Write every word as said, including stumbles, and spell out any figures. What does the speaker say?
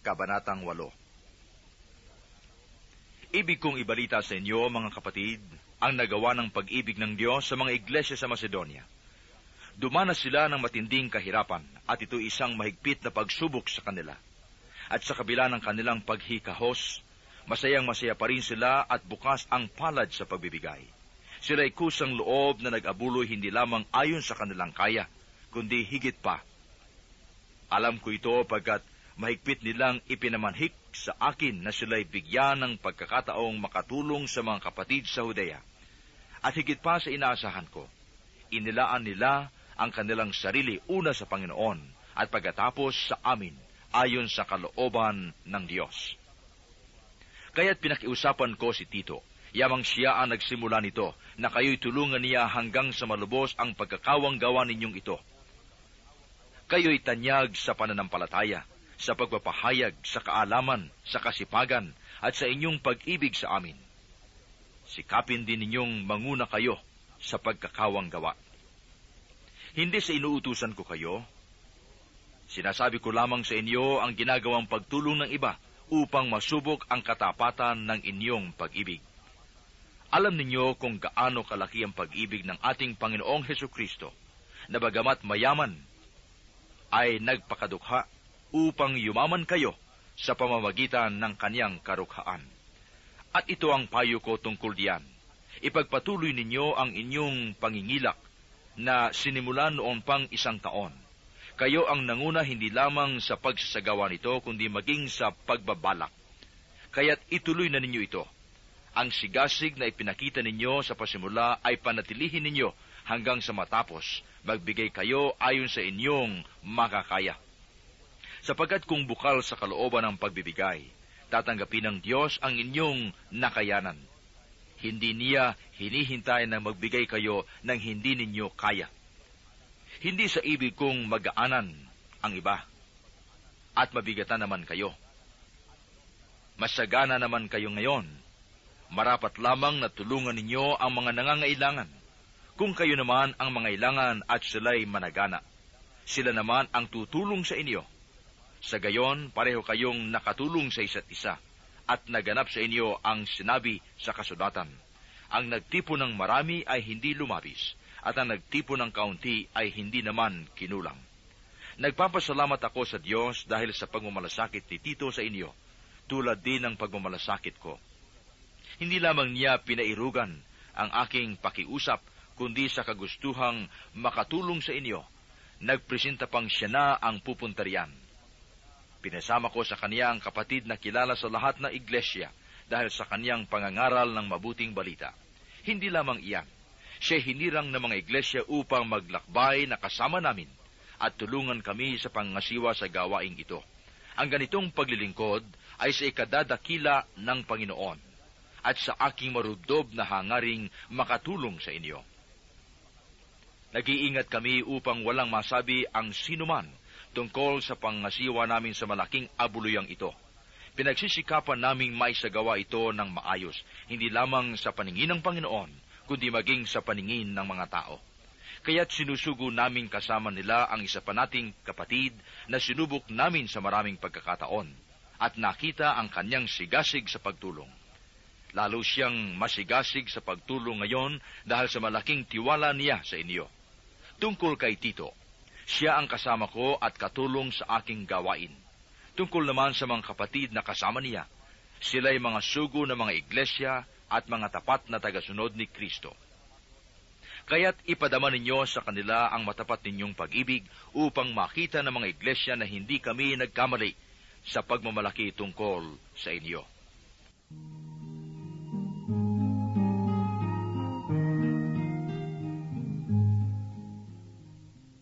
Kabanatang walo. Ibig kong ibalita sa inyo, mga kapatid, ang nagawa ng pag-ibig ng Diyos sa mga iglesia sa Macedonia. Dumanas sila ng matinding kahirapan at ito isang mahigpit na pagsubok sa kanila. At sa kabila ng kanilang paghikahos, masayang masaya pa rin sila at bukas ang palad sa pagbibigay. Sila'y kusang loob na nag-abuloy hindi lamang ayon sa kanilang kaya, kundi higit pa. Alam ko ito pagkat mahigpit nilang ipinamanhik sa akin na sila'y bigyan ng pagkakataong makatulong sa mga kapatid sa Judea. At higit pa sa inaasahan ko, inilaan nila ang kanilang sarili una sa Panginoon at pagkatapos sa amin ayon sa kalooban ng Diyos. Kaya't pinakiusapan ko si Tito, yamang siya ang nagsimula nito, na kayo'y tulungan niya hanggang sa malubos ang pagkakawang gawa ninyong ito. Kayo'y tanyag sa pananampalataya, sa pagpapahayag, sa kaalaman, sa kasipagan, at sa inyong pag-ibig sa amin. Sikapin din ninyong manguna kayo sa pagkakawang gawa. Hindi sa inuutusan ko kayo, sinasabi ko lamang sa inyo ang ginagawang pagtulong ng iba upang masubok ang katapatan ng inyong pag-ibig. Alam ninyo kung gaano kalaki ang pag-ibig ng ating Panginoong Hesukristo, na bagamat mayaman, ay nagpakadukha upang yumaman kayo sa pamamagitan ng kaniyang karukhaan. At ito ang payo ko tungkol diyan. Ipagpatuloy ninyo ang inyong pangingilak na sinimulan noong pang isang taon. Kayo ang nanguna hindi lamang sa pagsasagawa nito, kundi maging sa pagbabalak. Kaya't ituloy na ninyo ito. Ang sigasig na ipinakita ninyo sa pasimula ay panatilihin ninyo hanggang sa matapos, magbigay kayo ayon sa inyong makakaya. Sapagkat kung bukal sa kalooban ng pagbibigay, tatanggapin ng Diyos ang inyong nakayanan. Hindi niya hinihintay na magbigay kayo ng hindi ninyo kaya. Hindi sa ibig kong magaanan ang iba, at mabigatan naman kayo. Masagana naman kayo ngayon. Marapat lamang na tulungan ninyo ang mga nangangailangan. Kung kayo naman ang mangailangan at sila'y managana, sila naman ang tutulong sa inyo. Sa gayon, pareho kayong nakatulong sa isa't isa, at naganap sa inyo ang sinabi sa kasulatan. Ang nagtipo ng marami ay hindi lumabis, at ang nagtipo ng kaunti ay hindi naman kinulang. Nagpapasalamat ako sa Diyos dahil sa pagmamalasakit ni Tito sa inyo, tulad din ng pagmamalasakit ko. Hindi lamang niya pinairugan ang aking pakiusap, kundi sa kagustuhang makatulong sa inyo, nagpresenta pang siya na ang pupuntarian. Pinasama ko sa kaniya ang kapatid na kilala sa lahat ng iglesia dahil sa kaniyang pangangaral ng mabuting balita. Hindi lamang iyan, siya hinirang ng mga iglesia upang maglakbay na kasama namin at tulungan kami sa pangasiwa sa gawaing ito. Ang ganitong paglilingkod ay sa ikadadakila ng Panginoon at sa aking marubdob na hangaring makatulong sa inyo. Nag-iingat kami upang walang masabi ang sinuman tungkol sa pangasiwa namin sa malaking abuluyang ito. Pinagsisikapan naming maisagawa ito ng maayos, hindi lamang sa paningin ng Panginoon, kundi maging sa paningin ng mga tao. Kaya't sinusugo namin kasama nila ang isa pa nating kapatid na sinubok namin sa maraming pagkakataon, at nakita ang kanyang sigasig sa pagtulong. Lalo siyang masigasig sa pagtulong ngayon dahil sa malaking tiwala niya sa inyo. Tungkol kay Tito, siya ang kasama ko at katulong sa aking gawain. Tungkol naman sa mga kapatid na kasama niya, sila'y mga sugo ng mga iglesia at mga tapat na tagasunod ni Kristo. Kaya't ipadama ninyo sa kanila ang matapat ninyong pag-ibig upang makita ng mga iglesia na hindi kami nagkamali sa pagmamalaki tungkol sa inyo.